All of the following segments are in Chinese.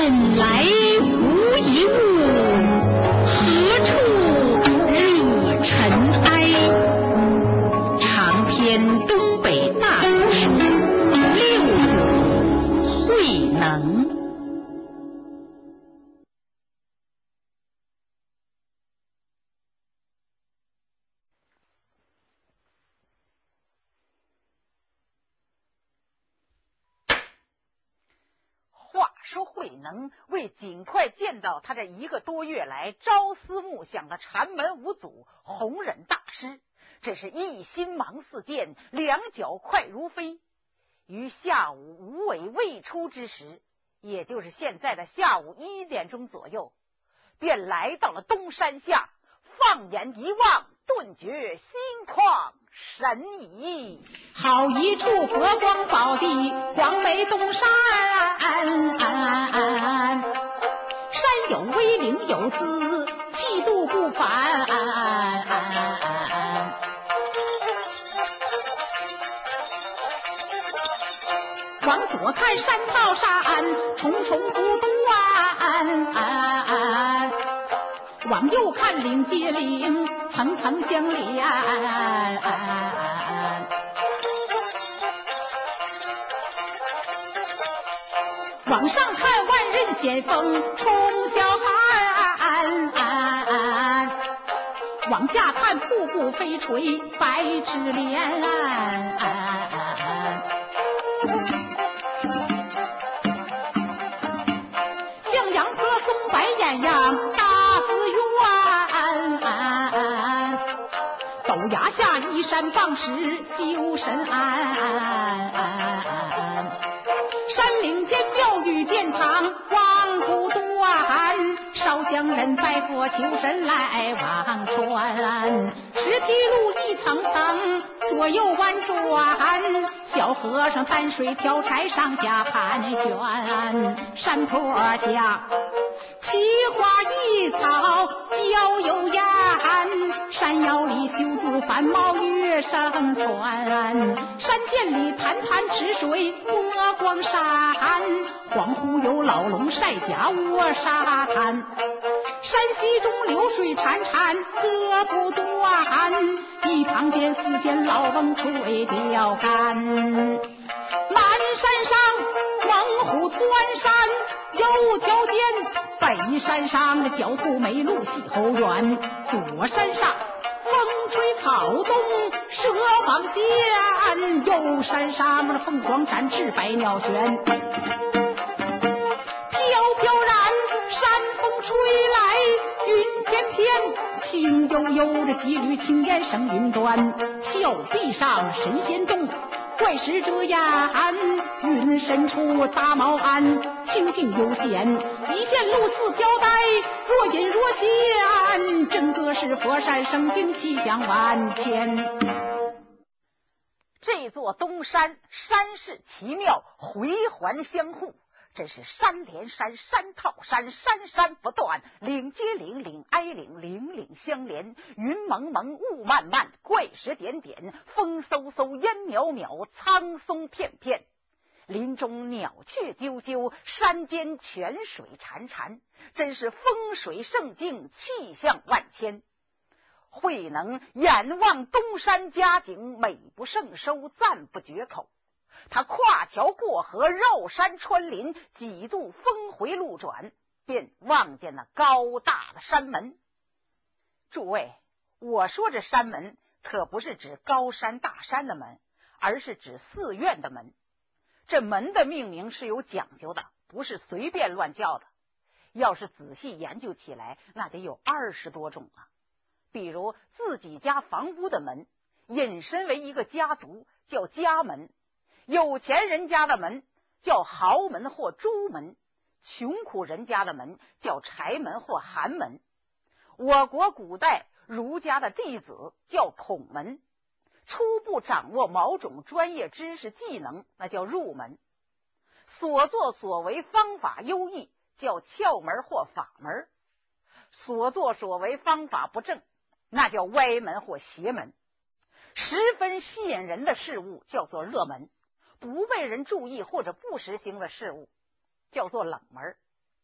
本来无一物，何处惹尘埃？长篇东北大古书《六祖慧能》。 说慧能为尽快见到他这1个多月来朝思暮想的禅门五祖弘忍大师，这是一心忙似箭，两脚快如飞。于下午五尾未出之时，也就是现在的下午1点钟左右，便来到了东山下，放眼一望，顿觉心旷神怡。 好一处佛光宝地，黄梅东山，山有威灵有姿，气度不凡。往左看山套山，重重不断，往右看岭接岭，层层相连。往上看万仞险峰冲霄汉，往下看瀑布飞垂百尺连。向阳坡松柏艳阳大寺院，陡崖下依山傍石修身安。山岭间庙宇殿堂望不断，烧香人拜佛求神来往传。石梯路一层层左右弯转，小和尚担水挑柴上下盘旋。山坡下奇花异草交有烟，山腰里修筑繁茂月声传。山涧里潭潭池水波光闪，黄湖有老龙晒甲卧沙滩。山溪中流水潺潺歌不断，一旁边四间老翁吹钓竿。满山上猛虎窜山有条件，北山上狡兔没路系后园，左山上风吹草动蛇王仙，右山上凤凰展翅百鸟旋。飘飘然山风吹来云翩翩，轻悠悠的几缕青烟生云端。峭壁上神仙动，怪石遮眼，云深处大毛鞍，清净悠闲，一线露似飘带，若隐若现，真个是佛山圣境气象万千。 这座东山山势奇妙，回环相互，真是山连山，山套山，山山不断，岭接岭，岭挨岭，岭岭相连。云蒙蒙，雾漫漫，怪石点点，风嗖嗖，烟渺渺，苍松片片。林中鸟雀啾啾，山间泉水潺潺，真是风水胜境，气象万千。慧能眼望东山佳景，美不胜收，赞不绝口。他跨桥过河，绕山穿林，几度峰回路转，便望见了高大的山门。诸位，我说这山门可不是指高山大山的门，而是指寺院的门。这门的命名是有讲究的，不是随便乱叫的。要是仔细研究起来，那得有20多种啊。比如自己家房屋的门，引申为一个家族，叫家门；有钱人家的门叫豪门或朱门，穷苦人家的门叫柴门或寒门。我国古代儒家的弟子叫孔门，初步掌握某种专业知识技能，那叫入门。所作所为方法优异，叫窍门或法门；所作所为方法不正，那叫歪门或邪门。十分吸引人的事物叫做热门，不被人注意或者不实行的事物叫做冷门。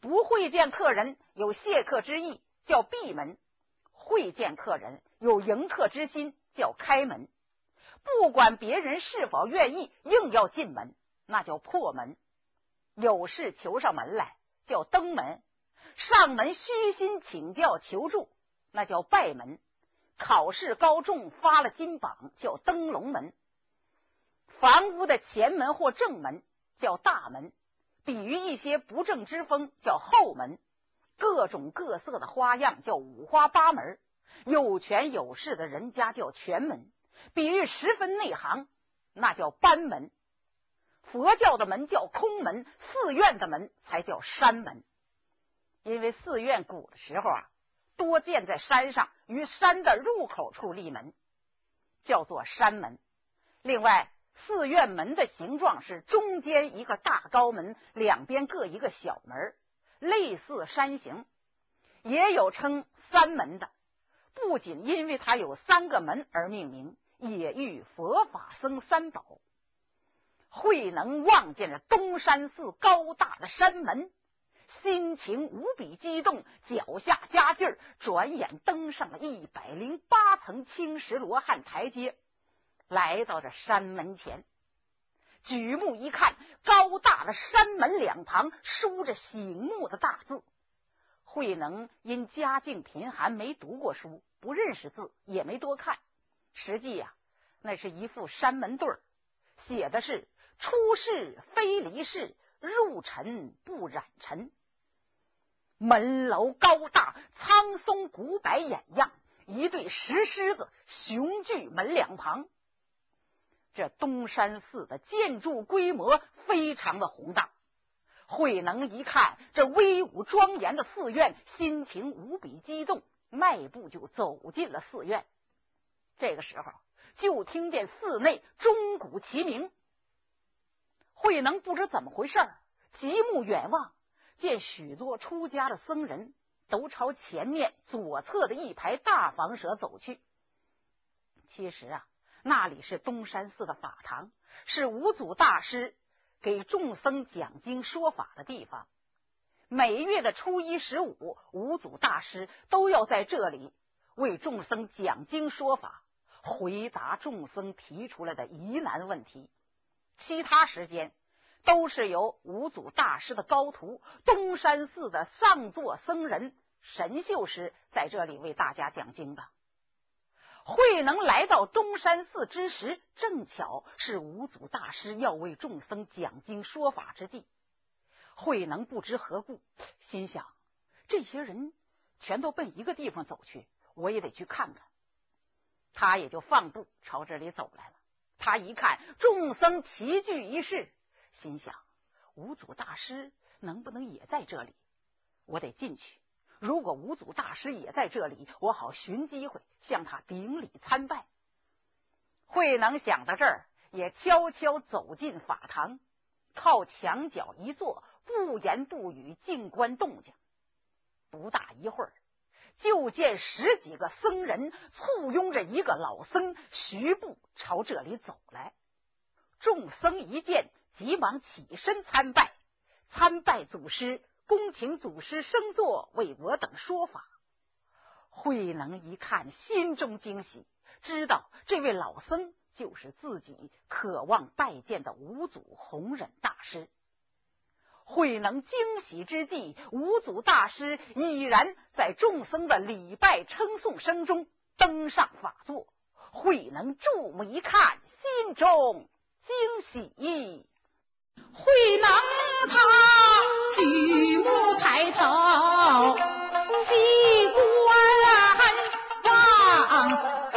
不会见客人有谢客之意，叫闭门；会见客人有迎客之心，叫开门。不管别人是否愿意，硬要进门，那叫破门。有事求上门来，叫登门；上门虚心请教求助，那叫拜门。考试高中发了金榜，叫登龙门。房屋的前门或正门叫大门，比喻一些不正之风叫后门。各种各色的花样叫五花八门。有权有势的人家叫权门，比喻十分内行，那叫班门。佛教的门叫空门，寺院的门才叫山门。因为寺院古的时候多建在山上，于山的入口处立门，叫做山门。另外，寺院门的形状是中间一个大高门，两边各一个小门，类似山形。也有称三门的，不仅因为它有3个门而命名，也喻佛法僧三宝。慧能望见了东山寺高大的山门，心情无比激动，脚下加劲儿，转眼登上了108层青石罗汉台阶，来到这山门前。举目一看，高大的山门两旁书着醒目的大字。慧能因家境贫寒，没读过书，不认识字，也没多看。实际那是一副山门对儿，写的是出世非离世，入尘不染尘。门楼高大，苍松古柏掩样，一对石狮子雄踞门两旁。这东山寺的建筑规模非常的宏大。慧能一看这威武庄严的寺院，心情无比激动，迈步就走进了寺院。这个时候就听见寺内钟鼓齐鸣。慧能不知怎么回事，极目远望，见许多出家的僧人都朝前面左侧的一排大房舍走去。其实那里是东山寺的法堂，是五祖大师给众僧讲经说法的地方。每月的初一、15，五祖大师都要在这里为众僧讲经说法，回答众僧提出来的疑难问题。其他时间都是由五祖大师的高徒东山寺的上座僧人神秀师在这里为大家讲经的。慧能来到东山寺之时，正巧是五祖大师要为众僧讲经说法之际。慧能不知何故，心想这些人全都奔一个地方走去，我也得去看看。他也就放步朝这里走来了。他一看众僧齐聚一室，心想五祖大师能不能也在这里，我得进去。如果五祖大师也在这里，我好寻机会向他顶礼参拜。慧能想到这儿，也悄悄走进法堂，靠墙角一坐，不言不语，静观动静。不大一会儿，就见10几个僧人簇拥着一个老僧，徐步朝这里走来。众僧一见，急忙起身参拜，参拜祖师，恭请祖师升座为我等说法。慧能一看，心中惊喜，知道这位老僧就是自己渴望拜见的五祖弘忍大师。慧能惊喜之际，五祖大师已然在众僧的礼拜称颂声中登上法座。慧能注目一看，心中惊喜。 慧能他举目抬头细观望，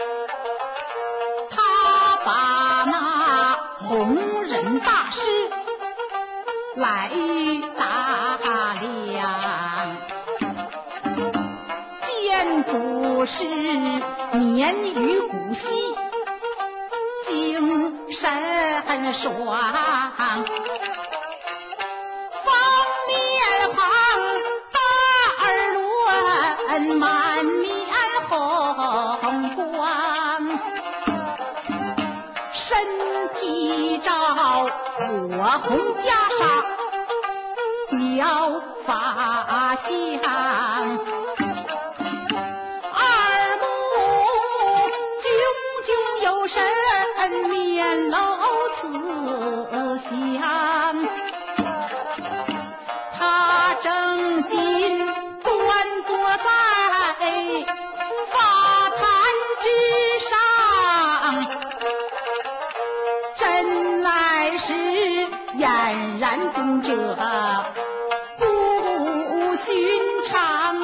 他把那弘忍大师来打量，见祖师年逾古稀，精神爽，方面庞，大耳轮，满面红光，身披着火红袈裟， 妙法相。二目炯炯有神，面露慈祥。他正襟端坐在法坛之上，真乃是俨然尊者不寻常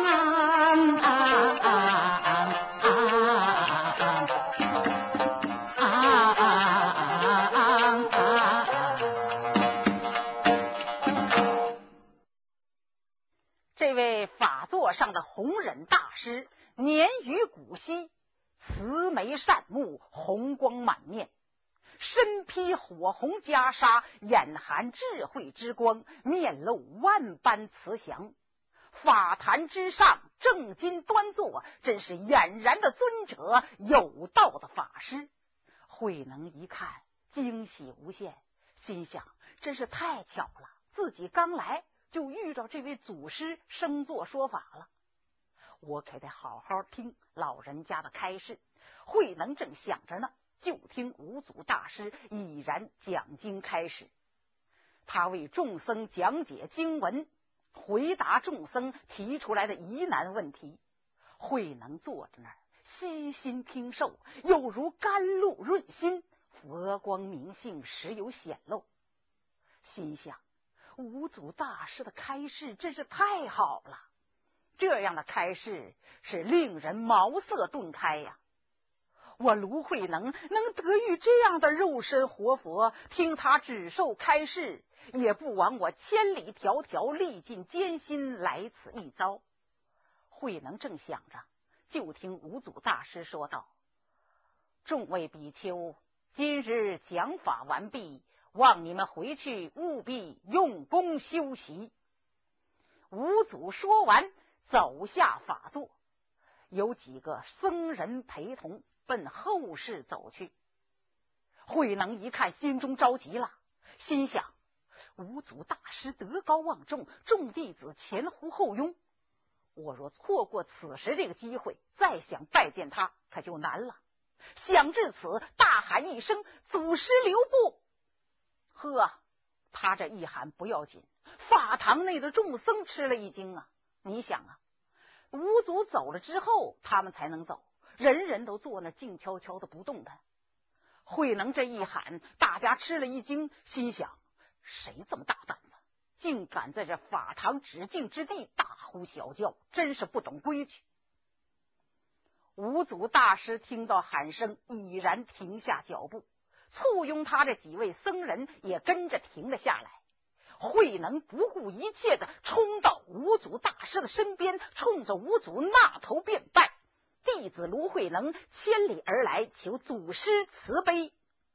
这位法座上的弘忍大师年逾古稀，慈眉善目，红光满面，身披火红袈裟，眼含智慧之光，面露万般慈祥。法坛之上正襟端坐，真是俨然的尊者，有道的法师。慧能一看惊喜无限，心想真是太巧了，自己刚来就遇到这位祖师升座说法了，我可得好好听老人家的开示。慧能正想着呢，就听五祖大师已然讲经开始。他为众僧讲解经文，回答众僧提出来的疑难问题。慧能坐在那儿悉心听受，又如甘露润心，佛光明性时有显露。心想五祖大师的开示真是太好了，这样的开示是令人茅塞顿开呀。我卢慧能能得遇这样的肉身活佛，听他指授开示，也不枉我千里迢迢历尽艰辛来此一遭。慧能正想着，就听五祖大师说道：众位比丘，今日讲法完毕，望你们回去务必用功修习。五祖说完，走下法座，有几个僧人陪同奔后室走去。慧能一看，心中着急了，心想五祖大师德高望重，众弟子前呼后拥，我若错过此时这个机会，再想拜见他可就难了。想至此，大喊一声：祖师留步！呵，他这一喊不要紧，法堂内的众僧吃了一惊啊！你想啊，五祖走了之后他们才能走，人人都坐那静悄悄的不动弹。慧能这一喊，大家吃了一惊，心想谁这么大胆子，竟敢在这法堂止境之地大呼小叫，真是不懂规矩。五祖大师听到喊声，已然停下脚步，簇拥他这几位僧人也跟着停了下来。慧能不顾一切的冲到五祖大师的身边，冲着五祖纳头便拜：弟子卢慧能千里而来，求祖师慈悲。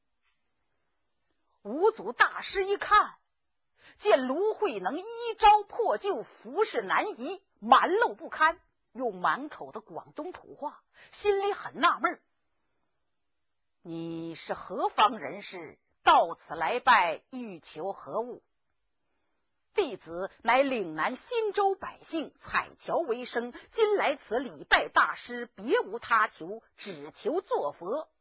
五祖大师一看，见卢慧能衣着破旧，服饰难移，蛮陋不堪，又满口的广东土话，心里很纳闷：你是何方人士？到此来拜，欲求何物？弟子乃岭南新州百姓，采樵为生，今来此礼拜大师，别无他求，只求做佛。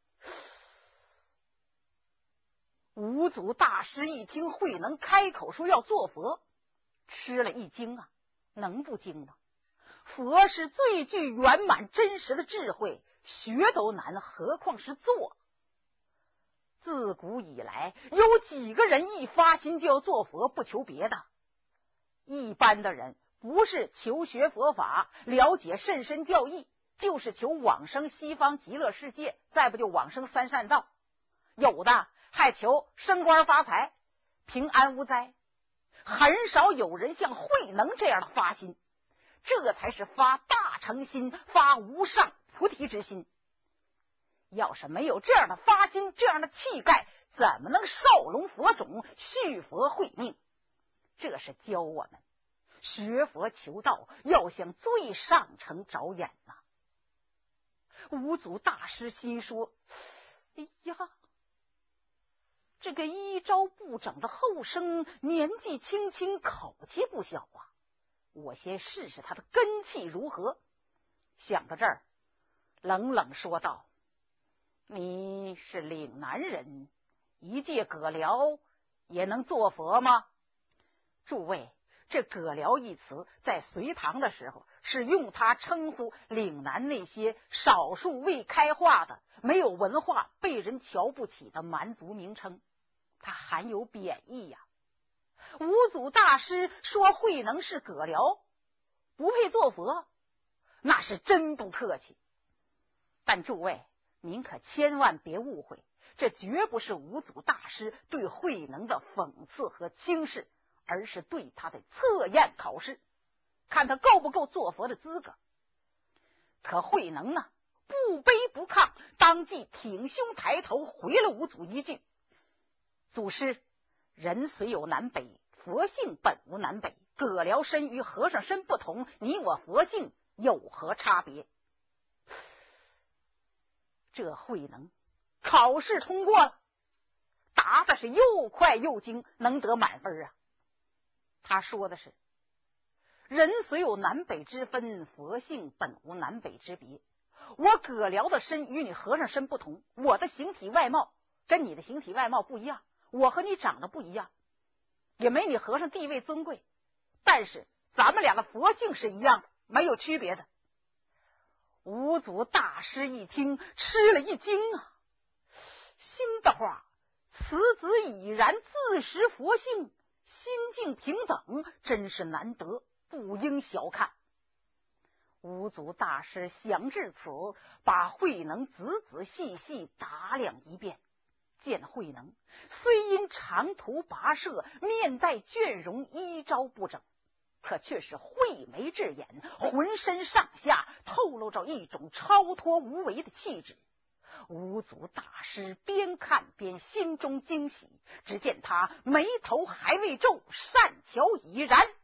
五祖大师一听慧能开口说要做佛，吃了一惊啊，能不惊吗？佛是最具圆满真实的智慧，学都难，何况是做？自古以来，有几个人一发心就要做佛，不求别的？一般的人不是求学佛法，了解甚深教义，就是求往生西方极乐世界，再不就往生三善道，有的还求升官发财，平安无灾。很少有人像慧能这样的发心，这才是发大诚心，发无上菩提之心。要是没有这样的发心，这样的气概，怎么能少龙佛种，续佛慧命？这是教我们学佛求道要向最上乘着眼呐。五祖大师心说：哎呀， 这个一朝不整的后生，年纪轻轻，口气不小啊！我先试试他的根气如何。想到这儿，冷冷说道：“你是岭南人，一介葛僚也能做佛吗？”诸位，这葛僚一词在隋唐的时候是用它称呼岭南那些少数未开化的、没有文化、被人瞧不起的蛮族名称，它含有贬义呀。五祖大师说慧能是葛僚，不配做佛，那是真不客气。但诸位，您可千万别误会，这绝不是五祖大师对慧能的讽刺和轻视，而是对他的测验考试，看他够不够做佛的资格。可慧能呢，不卑不亢，当即挺胸抬头回了五祖一句：“祖师，人虽有南北，佛性本无南北。葛僚身与和尚身不同，你我佛性有何差别？”这慧能考试通过了，答的是又快又精，能得满分啊。他说的是：“人虽有南北之分，佛性本无南北之别。我葛僚的身与你和尚身不同，我的形体外貌跟你的形体外貌不一样，我和你长得不一样，也没你和尚地位尊贵，但是咱们俩的佛性是一样的，没有区别的。”五祖大师一听，吃了一惊啊，心的话，此子已然自识佛性，心境平等，真是难得，不应小看。五祖大师想至此，把慧能仔仔细细打量一遍，见慧能虽因长途跋涉，面带倦容，衣着不整，可却是慧眉智眼，浑身上下透露着一种超脱无为的气质。五祖大师边看边心中惊喜，只见他眉头还未皱，善巧已然，